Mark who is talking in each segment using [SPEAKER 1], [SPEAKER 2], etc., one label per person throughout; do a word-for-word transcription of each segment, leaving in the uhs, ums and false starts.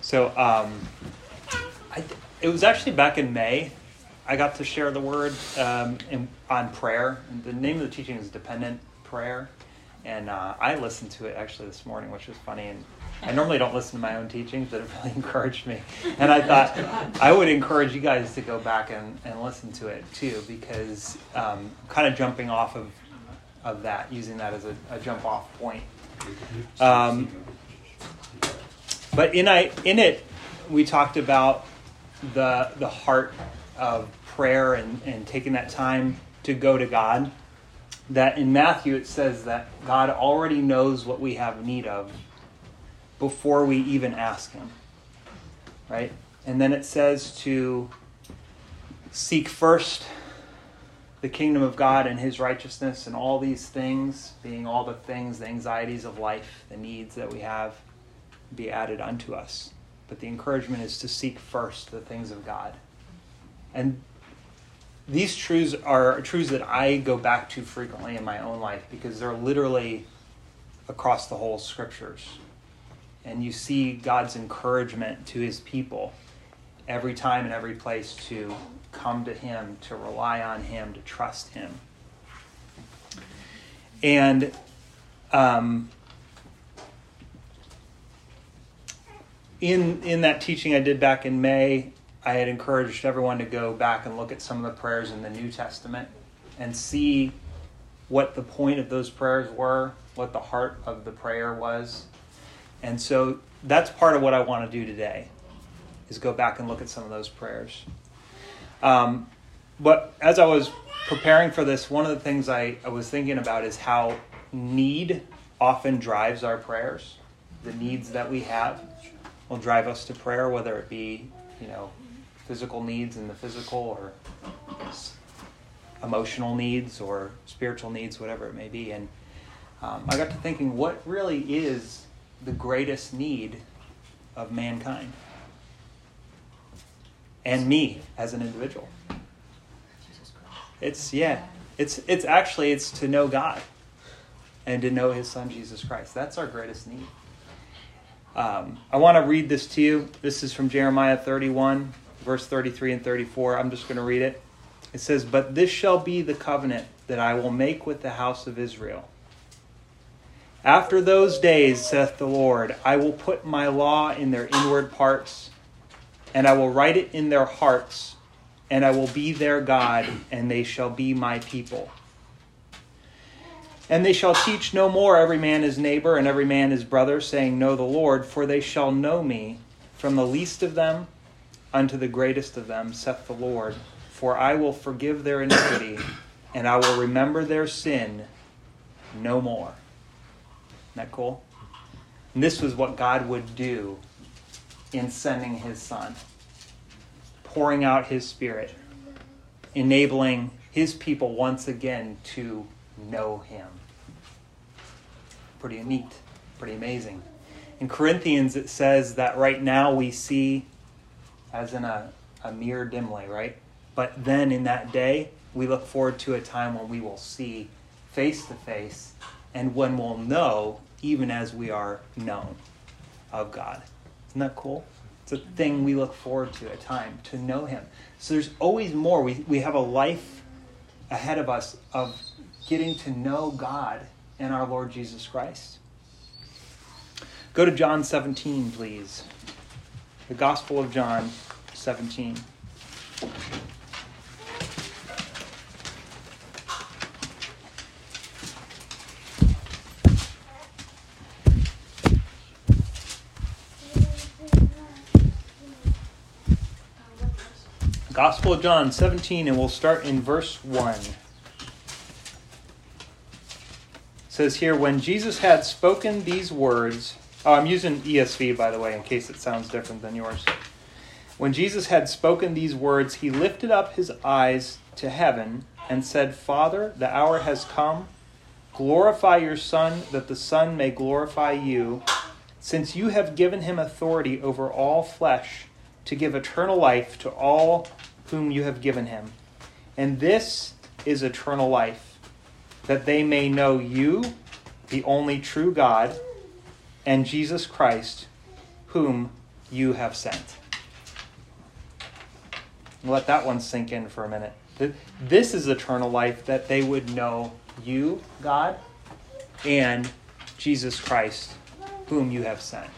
[SPEAKER 1] So um, I, it was actually back in May I got to share the word um, in, on prayer. And the name of the teaching is Dependent Prayer. And uh, I listened to it actually this morning, which was funny. And I normally don't listen to my own teachings, but it really encouraged me. And I thought I would encourage you guys to go back and, and listen to it too, because um, kind of jumping off of, of that, using that as a, a jump off point. Um, but in I in it, we talked about the the heart of prayer and, and taking that time to go to God. That in Matthew it says that God already knows what we have need of before we even ask him. Right? And then it says to seek first the kingdom of God and his righteousness, and all these things, being all the things, the anxieties of life, the needs that we have, be added unto us. But the encouragement is to seek first the things of God. And these truths are truths that I go back to frequently in my own life, because they're literally across the whole scriptures. And you see God's encouragement to his people every time and every place to come to him, to rely on him, to trust him. And um, in in that teaching I did back in May, I had encouraged everyone to go back and look at some of the prayers in the New Testament and see what the point of those prayers were, what the heart of the prayer was. And so that's part of what I want to do today, is go back and look at some of those prayers. Um, but as I was preparing for this, one of the things I, I was thinking about is how need often drives our prayers. The needs that we have will drive us to prayer, whether it be, you know, physical needs in the physical, or emotional needs, or spiritual needs, whatever it may be. And um, I got to thinking, what really is the greatest need of mankind? And me as an individual. It's, yeah, it's it's actually, it's to know God and to know his son, Jesus Christ. That's our greatest need. Um, I want to read this to you. This is from Jeremiah thirty-one, verse thirty-three and thirty-four. I'm just going to read it. It says, "But this shall be the covenant that I will make with the house of Israel. After those days, saith the Lord, I will put my law in their inward parts, and I will write it in their hearts, and I will be their God, and they shall be my people. And they shall teach no more every man his neighbor and every man his brother, saying, Know the Lord, for they shall know me, from the least of them unto the greatest of them, saith the Lord. For I will forgive their iniquity, and I will remember their sin no more." Isn't that cool? And this was what God would do in sending his son, pouring out his Spirit, enabling his people once again to know him. Pretty neat, pretty amazing. In Corinthians it says that right now we see as in a, a mirror dimly, right? But then in that day we look forward to a time when we will see face to face, and when we'll know even as we are known of God. Isn't that cool? It's a thing we look forward to, a time to know him. So there's always more. We we have a life ahead of us of getting to know God and our Lord Jesus Christ. Go to John seventeen, please. The Gospel of John seventeen. Gospel of John seventeen, and we'll start in verse one. It says here, "When Jesus had spoken these words..." Oh, I'm using E S V, by the way, in case it sounds different than yours. "When Jesus had spoken these words, he lifted up his eyes to heaven and said, Father, the hour has come. Glorify your Son, that the Son may glorify you, since you have given him authority over all flesh, to give eternal life to all whom you have given him. And this is eternal life, that they may know you, the only true God, and Jesus Christ, whom you have sent. Let that one sink in for a minute. This is eternal life, that they would know you, God, and Jesus Christ, whom you have sent.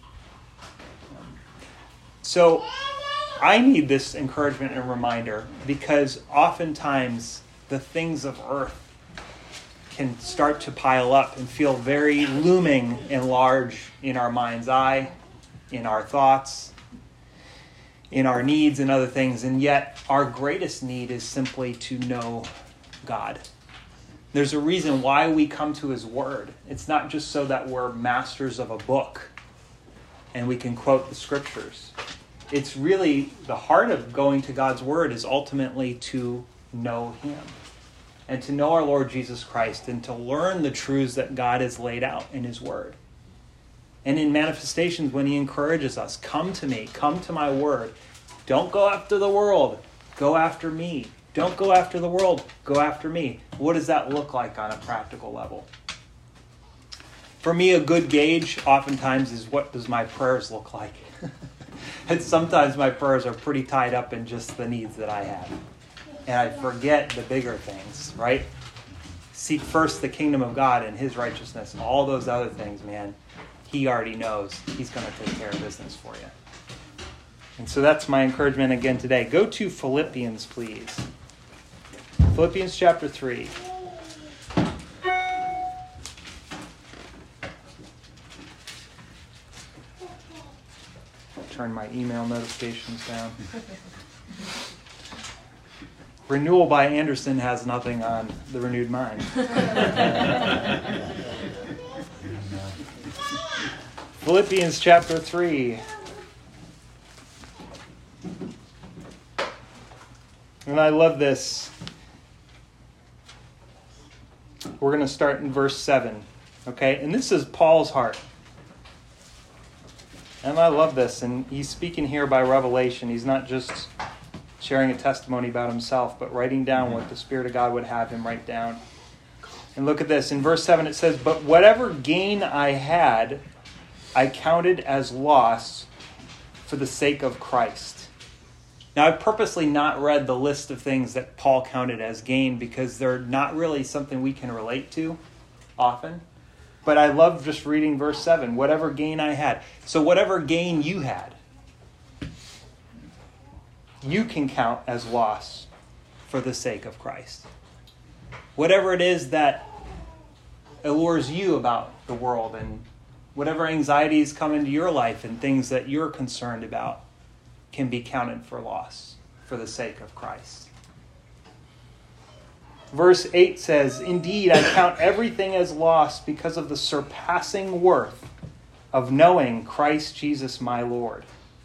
[SPEAKER 1] So I need this encouragement and reminder, because oftentimes the things of earth can start to pile up and feel very looming and large in our mind's eye, in our thoughts, in our needs and other things. And yet our greatest need is simply to know God. There's a reason why we come to his word. It's not just so that we're masters of a book and we can quote the scriptures. It's really the heart of going to God's word is ultimately to know him and to know our Lord Jesus Christ and to learn the truths that God has laid out in his word. And in manifestations, when he encourages us, come to me, come to my word. Don't go after the world, go after me. Don't go after the world, go after me. What does that look like on a practical level? For me, a good gauge oftentimes is, what does my prayers look like? And sometimes my prayers are pretty tied up in just the needs that I have. And I forget the bigger things, right? Seek first the kingdom of God and his righteousness and all those other things, man. He already knows he's going to take care of business for you. And so that's my encouragement again today. Go to Philippians, please. Philippians chapter three. Turn my email notifications down. Renewal by Anderson has nothing on the renewed mind. Philippians chapter three. And I love this. We're going to start in verse seven. Okay? And this is Paul's heart. And I love this. And he's speaking here by revelation. He's not just sharing a testimony about himself, but writing down what the Spirit of God would have him write down. And look at this. In verse seven it says, "But whatever gain I had, I counted as loss for the sake of Christ." Now, I've purposely not read the list of things that Paul counted as gain because they're not really something we can relate to often. But I love just reading verse seven. Whatever gain I had. So whatever gain you had, you can count as loss for the sake of Christ. Whatever it is that allures you about the world and whatever anxieties come into your life and things that you're concerned about can be counted for loss for the sake of Christ. Verse eight says, "Indeed, I count everything as loss because of the surpassing worth of knowing Christ Jesus my Lord."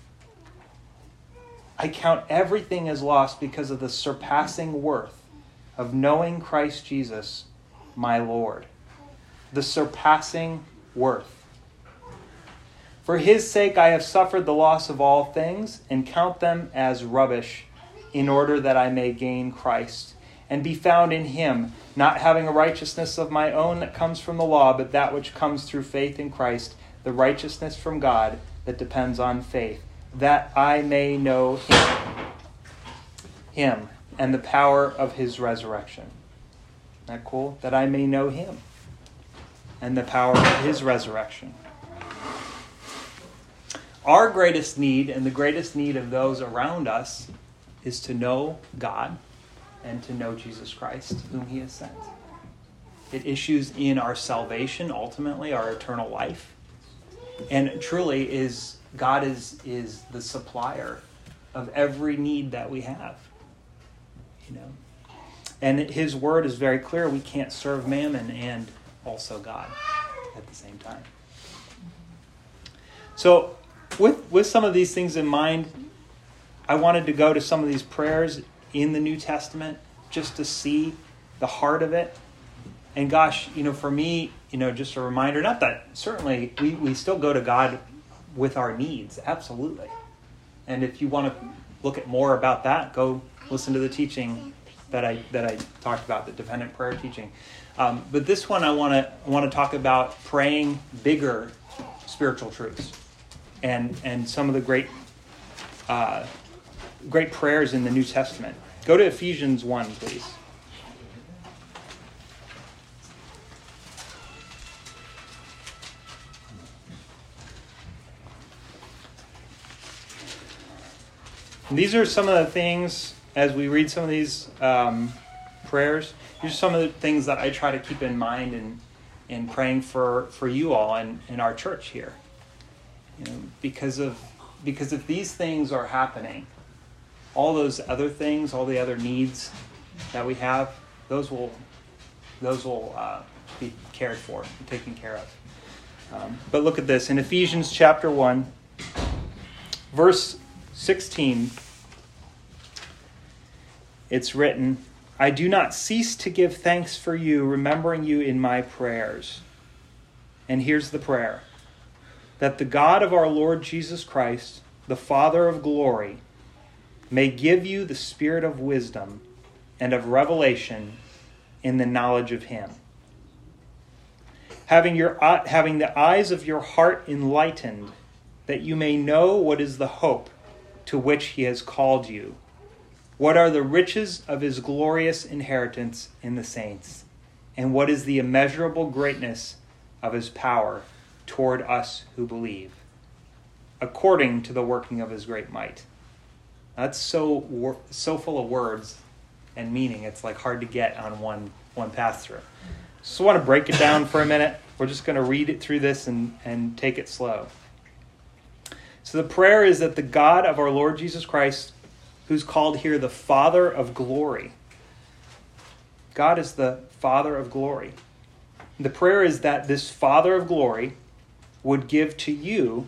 [SPEAKER 1] I count everything as loss because of the surpassing worth of knowing Christ Jesus my Lord. The surpassing worth. "For his sake I have suffered the loss of all things and count them as rubbish in order that I may gain Christ and be found in him, not having a righteousness of my own that comes from the law, but that which comes through faith in Christ, the righteousness from God that depends on faith, that I may know him, him and the power of his resurrection." Isn't that cool? That I may know him and the power of his resurrection. Our greatest need and the greatest need of those around us is to know God and to know Jesus Christ, whom he has sent. It issues in our salvation, ultimately, our eternal life. And truly, is God is, is the supplier of every need that we have. You know, and his word is very clear. We can't serve mammon and also God at the same time. So, with with some of these things in mind, I wanted to go to some of these prayers in the New Testament just to see the heart of it. And gosh, you know, for me, you know, just a reminder, not that certainly we, we still go to God with our needs, absolutely. And if you want to look at more about that, go listen to the teaching that I that I talked about, the dependent prayer teaching. Um, but this one I want to I want to talk about praying bigger spiritual truths. and and some of the great uh, great prayers in the New Testament. Go to Ephesians one, please. And these are some of the things, as we read some of these um, prayers, these are some of the things that I try to keep in mind in, in praying for, for you all and in our church here. You know, because of because if these things are happening, all those other things, all the other needs that we have, those will those will uh, be cared for, and taken care of. Um, but look at this in Ephesians chapter one, verse sixteen. It's written, "I do not cease to give thanks for you, remembering you in my prayers." And here's the prayer: that the God of our Lord Jesus Christ, the Father of glory, may give you the spirit of wisdom and of revelation in the knowledge of him. Having your having the eyes of your heart enlightened, that you may know what is the hope to which he has called you, what are the riches of his glorious inheritance in the saints, and what is the immeasurable greatness of his power toward us who believe, according to the working of his great might. That's so so full of words and meaning. It's like hard to get on one one pass through. So I want to break it down for a minute. We're just going to read it through this and, and take it slow. So the prayer is that the God of our Lord Jesus Christ, who's called here the Father of glory. God is the Father of glory. The prayer is that this Father of glory would give to you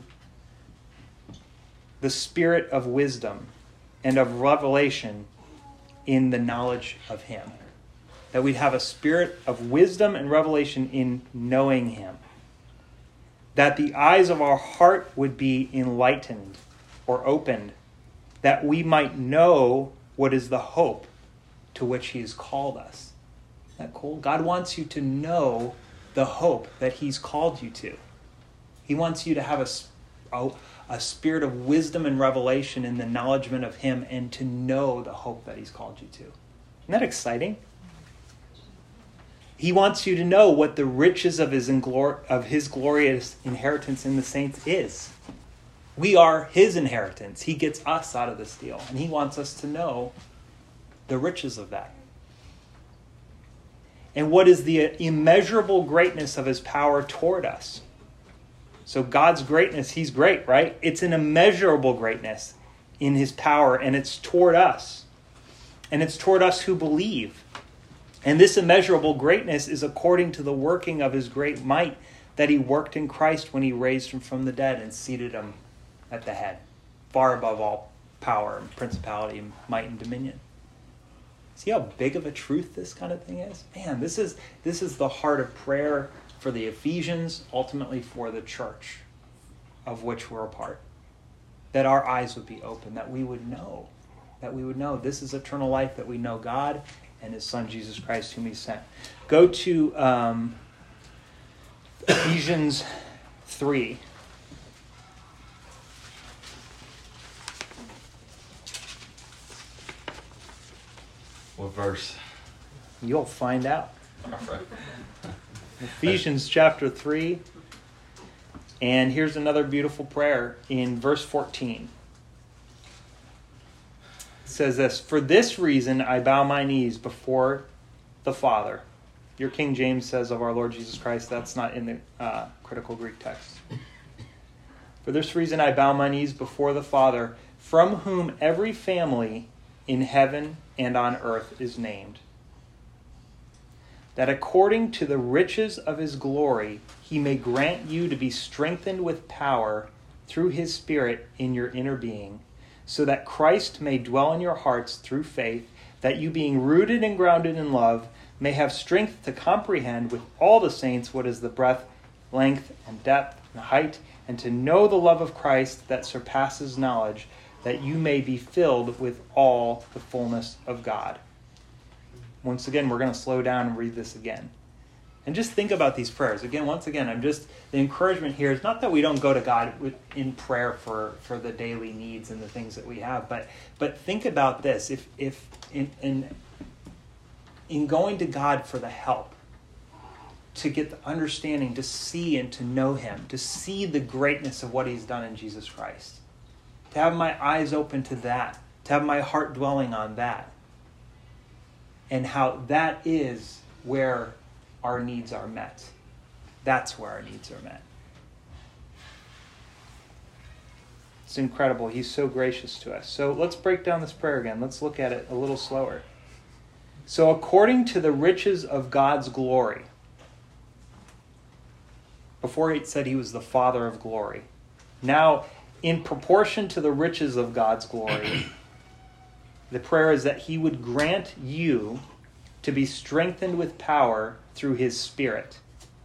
[SPEAKER 1] the spirit of wisdom and of revelation in the knowledge of him. That we'd have a spirit of wisdom and revelation in knowing him. That the eyes of our heart would be enlightened or opened, that we might know what is the hope to which he has called us. Isn't that cool? God wants you to know the hope that he's called you to. He wants you to have a, a, a spirit of wisdom and revelation in the acknowledgement of him and to know the hope that he's called you to. Isn't that exciting? He wants you to know what the riches of his, inglor- of his glorious inheritance in the saints is. We are his inheritance. He gets us out of this deal, and he wants us to know the riches of that. And what is the immeasurable greatness of his power toward us? So God's greatness, he's great, right? It's an immeasurable greatness in his power, and it's toward us. And it's toward us who believe. And this immeasurable greatness is according to the working of his great might that he worked in Christ when he raised him from the dead and seated him at the head, far above all power and principality and might and dominion. See how big of a truth this kind of thing is? Man, this is this is the heart of prayer for the Ephesians, ultimately for the church of which we're a part. That our eyes would be open, that we would know, that we would know this is eternal life, that we know God and his Son, Jesus Christ, whom he sent. Go to um, Ephesians three.
[SPEAKER 2] What verse?
[SPEAKER 1] You'll find out.
[SPEAKER 2] All right.
[SPEAKER 1] Ephesians chapter three. And here's another beautiful prayer in verse fourteen. It says this: "For this reason I bow my knees before the Father." Your King James says of our Lord Jesus Christ. That's not in the uh, critical Greek text. "For this reason I bow my knees before the Father, from whom every family in heaven and on earth is named, that according to the riches of his glory he may grant you to be strengthened with power through his Spirit in your inner being, so that Christ may dwell in your hearts through faith, that you, being rooted and grounded in love, may have strength to comprehend with all the saints what is the breadth, length, and depth, and height, and to know the love of Christ that surpasses knowledge, that you may be filled with all the fullness of God." Once again, we're going to slow down and read this again. And just think about these prayers. Again, once again, I'm just, the encouragement here is not that we don't go to God with, in prayer for, for the daily needs and the things that we have, but but think about this. If if in in, in going to God for the help, to get the understanding, to see and to know him, to see the greatness of what he's done in Jesus Christ, to have my eyes open to that, to have my heart dwelling on that, and how that is where our needs are met. That's where our needs are met. It's incredible. He's so gracious to us. So let's break down this prayer again. Let's look at it a little slower. So according to the riches of God's glory, before he said he was the Father of glory. Now, in proportion to the riches of God's glory, the prayer is that he would grant you to be strengthened with power through his Spirit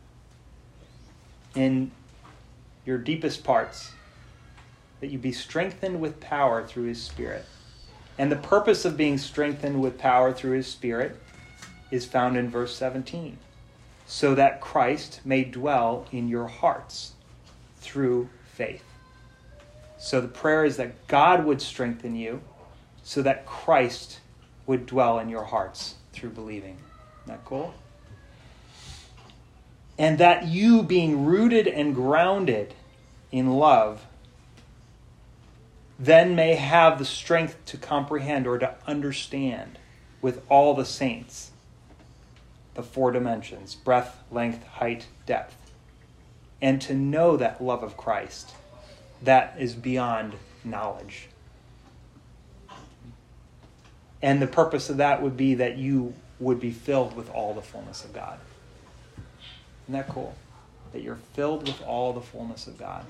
[SPEAKER 1] in your deepest parts, that you be strengthened with power through his Spirit. And the purpose of being strengthened with power through his Spirit is found in verse seventeen. So that Christ may dwell in your hearts through faith. So the prayer is that God would strengthen you so that Christ would dwell in your hearts through believing. Isn't that cool? And that you, being rooted and grounded in love, then may have the strength to comprehend or to understand with all the saints the four dimensions, breadth, length, height, depth, and to know that love of Christ that is beyond knowledge. And the purpose of that would be that you would be filled with all the fullness of God. Isn't that cool? That you're filled with all the fullness of God.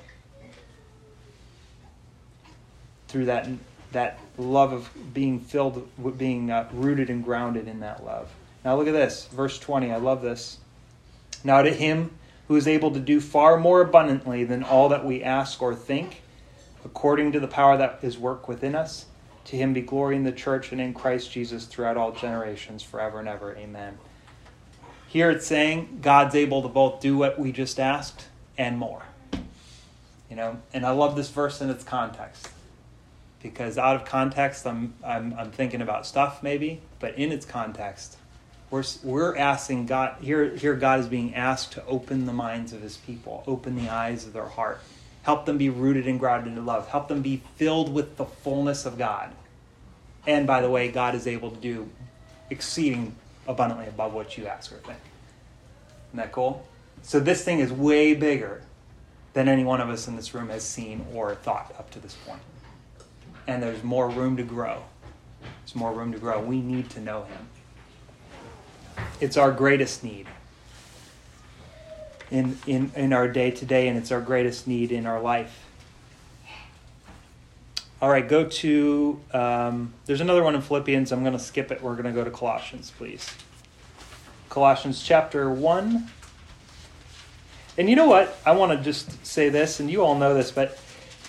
[SPEAKER 1] Through that, that love of being filled, with being uh, rooted and grounded in that love. Now look at this, verse twenty. I love this. Now to him who is able to do far more abundantly than all that we ask or think, according to the power that is work within us, to him be glory in the church and in Christ Jesus throughout all generations, forever and ever. Amen. Here it's saying God's able to both do what we just asked and more. You know, and I love this verse in its context. Because out of context, I'm I'm I'm thinking about stuff maybe, but in its context, we're we're asking God here. Here, God is being asked to open the minds of his people, open the eyes of their heart, help them be rooted and grounded in love, help them be filled with the fullness of God. And by the way, God is able to do exceeding abundantly above what you ask or think. Isn't that cool? So this thing is way bigger than any one of us in this room has seen or thought up to this point. And there's more room to grow. There's more room to grow. We need to know him. It's our greatest need in, in, in our day-to-day, and it's our greatest need in our life. All right, go to, um, there's another one in Philippians. I'm going to skip it. We're going to go to Colossians, please. Colossians chapter one. And you know what? I want to just say this, and you all know this, but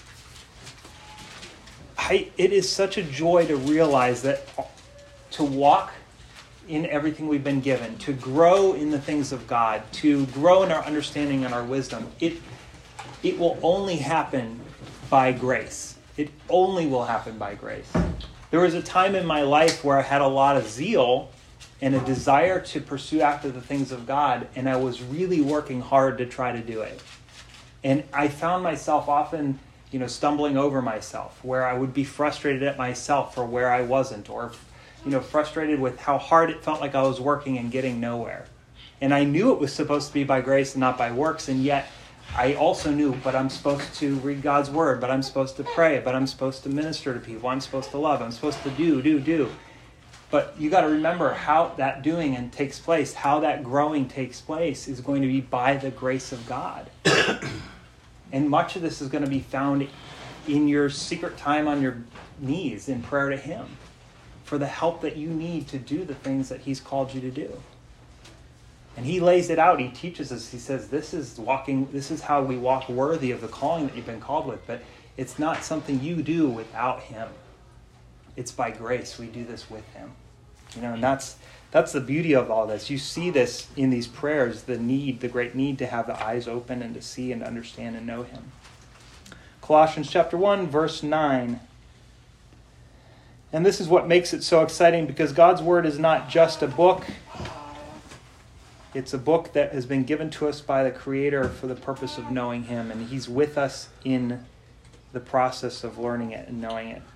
[SPEAKER 1] I, it is such a joy to realize that to walk in everything we've been given, to grow in the things of God, to grow in our understanding and our wisdom, it it will only happen by grace. It only will happen by grace. There was a time in my life where I had a lot of zeal and a desire to pursue after the things of God, and I was really working hard to try to do it. And I found myself often, you know, stumbling over myself, where I would be frustrated at myself for where I wasn't, or, you know, frustrated with how hard it felt like I was working and getting nowhere. And I knew it was supposed to be by grace and not by works, and yet I also knew, but I'm supposed to read God's word, but I'm supposed to pray, but I'm supposed to minister to people, I'm supposed to love, I'm supposed to do, do, do. But you got to remember how that doing and takes place, how that growing takes place is going to be by the grace of God. And much of this is going to be found in your secret time on your knees in prayer to him for the help that you need to do the things that he's called you to do. And he lays it out. He teaches us. He says, this is walking, this is how we walk worthy of the calling that you've been called with. But it's not something you do without him. It's by grace we do this with him. You know, and that's that's the beauty of all this. You see this in these prayers, the need, the great need to have the eyes open and to see and understand and know him. Colossians chapter one, verse nine. And this is what makes it so exciting, because God's word is not just a book. It's a book that has been given to us by the Creator for the purpose of knowing him, and he's with us in the process of learning it and knowing it.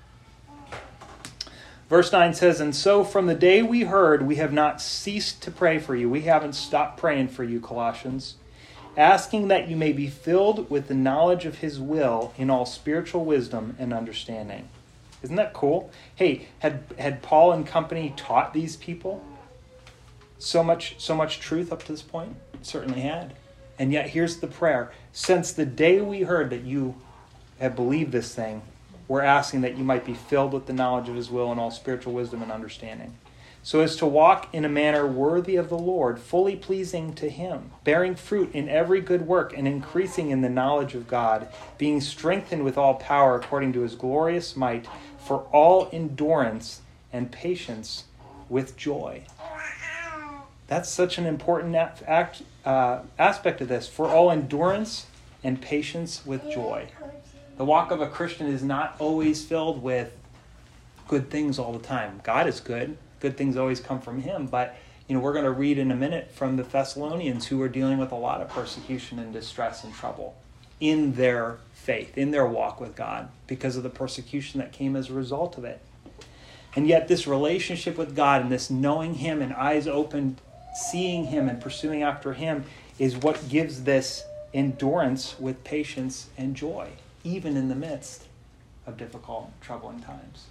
[SPEAKER 1] Verse nine says, and so from the day we heard, we have not ceased to pray for you. We haven't stopped praying for you, Colossians, asking that you may be filled with the knowledge of his will in all spiritual wisdom and understanding. Isn't that cool? Hey, had had Paul and company taught these people so much, so much truth up to this point? It certainly had. And yet here's the prayer. Since the day we heard that you have believed this thing, we're asking that you might be filled with the knowledge of his will and all spiritual wisdom and understanding, so as to walk in a manner worthy of the Lord, fully pleasing to him, bearing fruit in every good work and increasing in the knowledge of God, being strengthened with all power according to his glorious might, for all endurance and patience with joy. That's such an important act, uh, aspect of this. For all endurance and patience with joy. The walk of a Christian is not always filled with good things all the time. God is good. Good things always come from him. But, you know, we're going to read in a minute from the Thessalonians, who are dealing with a lot of persecution and distress and trouble in their faith, in their walk with God, because of the persecution that came as a result of it. And yet this relationship with God and this knowing him and eyes open, seeing him and pursuing after him, is what gives this endurance with patience and joy, even in the midst of difficult, troubling times.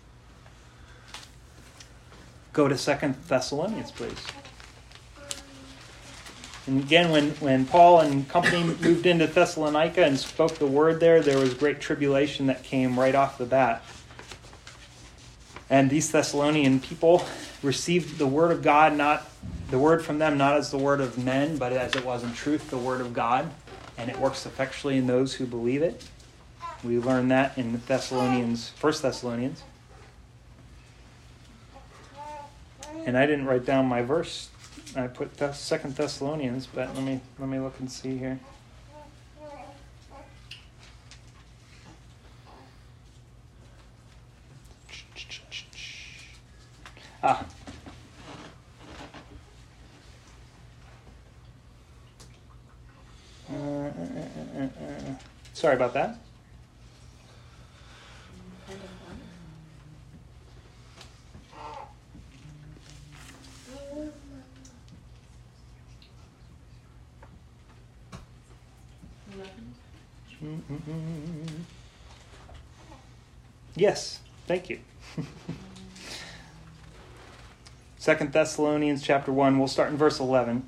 [SPEAKER 1] Go to Second Thessalonians, please. And again, when, when Paul and company moved into Thessalonica and spoke the word there, there was great tribulation that came right off the bat. And these Thessalonian people received the word of God, not the word from them, not as the word of men, but as it was in truth, the word of God. And it works effectually in those who believe it. We learn that in Thessalonians, First Thessalonians. And I didn't write down my verse. I put Thess- Second Thessalonians, but let me let me look and see here. Ah. Uh, uh, uh, uh, uh. Sorry about that. Mm-mm-mm. Yes, thank you. Second Thessalonians chapter one, we'll start in verse eleven.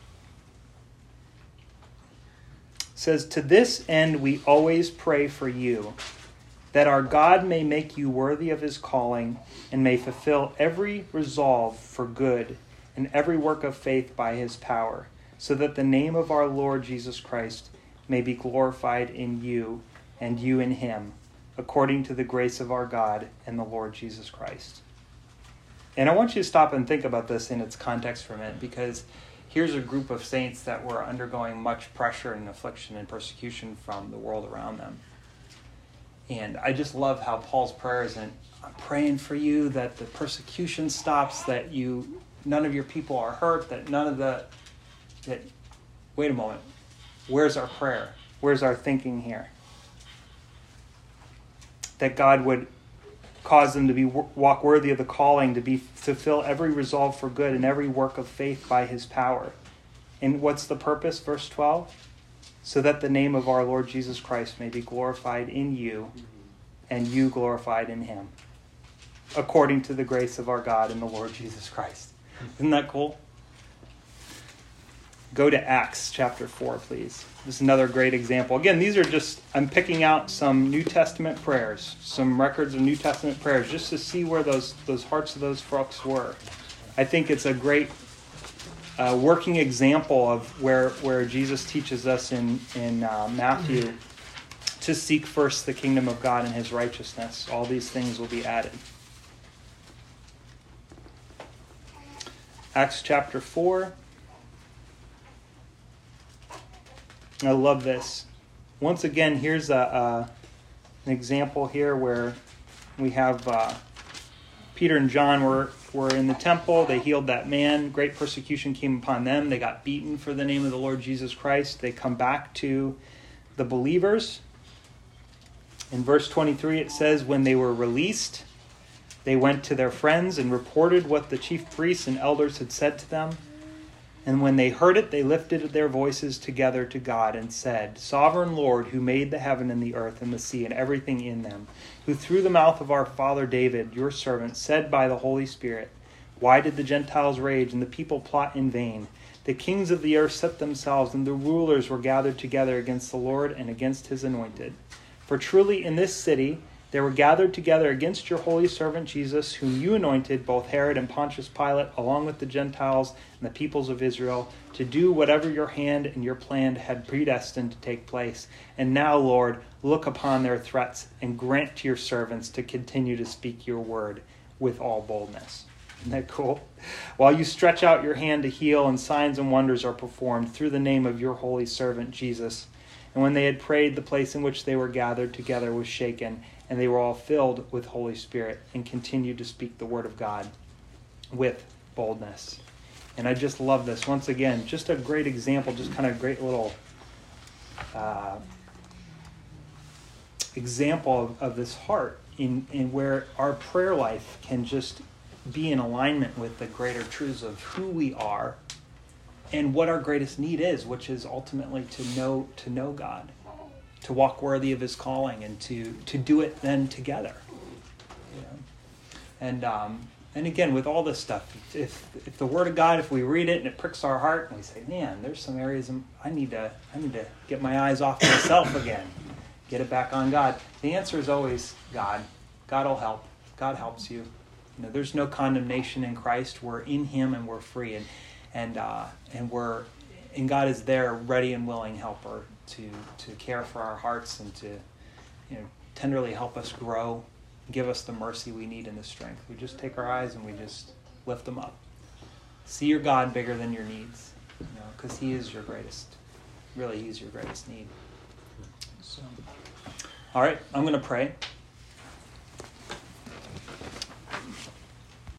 [SPEAKER 1] It says, to this end we always pray for you, that our God may make you worthy of his calling, and may fulfill every resolve for good and every work of faith by his power, so that the name of our Lord Jesus Christ may be glorified in you and you in him, according to the grace of our God and the Lord Jesus Christ. And I want you to stop and think about this in its context for a minute, because here's a group of saints that were undergoing much pressure and affliction and persecution from the world around them. And I just love how Paul's prayer isn't, I'm praying for you that the persecution stops, that you none of your people are hurt, that none of the... that. Wait a moment. Where's our prayer? Where's our thinking here? That God would cause them to be walk worthy of the calling, to be fulfill every resolve for good and every work of faith by his power. And what's the purpose? Verse twelve. So that the name of our Lord Jesus Christ may be glorified in you, and you glorified in him, according to the grace of our God and the Lord Jesus Christ. Isn't that cool? Go to Acts chapter four, please. This is another great example. Again, these are just, I'm picking out some New Testament prayers, some records of New Testament prayers, just to see where those, those hearts of those folks were. I think it's a great uh, working example of where, where Jesus teaches us in, in uh, Matthew to seek first the kingdom of God and his righteousness. All these things will be added. Acts chapter four. I love this. Once again, here's a, a an example here where we have uh, Peter and John were, were in the temple. They healed that man. Great persecution came upon them. They got beaten for the name of the Lord Jesus Christ. They come back to the believers. In verse twenty-three, it says, when they were released, they went to their friends and reported what the chief priests and elders had said to them. And when they heard it, they lifted their voices together to God and said, Sovereign Lord, who made the heaven and the earth and the sea and everything in them, who through the mouth of our father David, your servant, said by the Holy Spirit, why did the Gentiles rage and the people plot in vain? The kings of the earth set themselves, and the rulers were gathered together against the Lord and against his anointed. For truly in this city they were gathered together against your holy servant Jesus, whom you anointed, both Herod and Pontius Pilate, along with the Gentiles and the peoples of Israel, to do whatever your hand and your plan had predestined to take place. And now, Lord, look upon their threats and grant to your servants to continue to speak your word with all boldness. Isn't that cool? While you stretch out your hand to heal, and signs and wonders are performed through the name of your holy servant Jesus. And when they had prayed, the place in which they were gathered together was shaken, and they were all filled with Holy Spirit and continued to speak the word of God with boldness. And I just love this. Once again, just a great example, just kind of great little uh, example of, of this heart in, in where our prayer life can just be in alignment with the greater truths of who we are and what our greatest need is, which is ultimately to know to know God, to walk worthy of his calling, and to to do it then together. You know? And um, and again, with all this stuff, if if the Word of God, if we read it and it pricks our heart, and we say, man, there's some areas I need to I need to get my eyes off myself again, get it back on God. The answer is always God. God will help. God helps you. You know, there's no condemnation in Christ. We're in him and we're free, and and uh, and we're and God is there, ready and willing helper to to care for our hearts and to, you know, tenderly help us grow, give us the mercy we need and the strength. We just take our eyes and we just lift them up. See your God bigger than your needs, you know, because he is your greatest. Really, he's your greatest need. So, all right, I'm going to pray.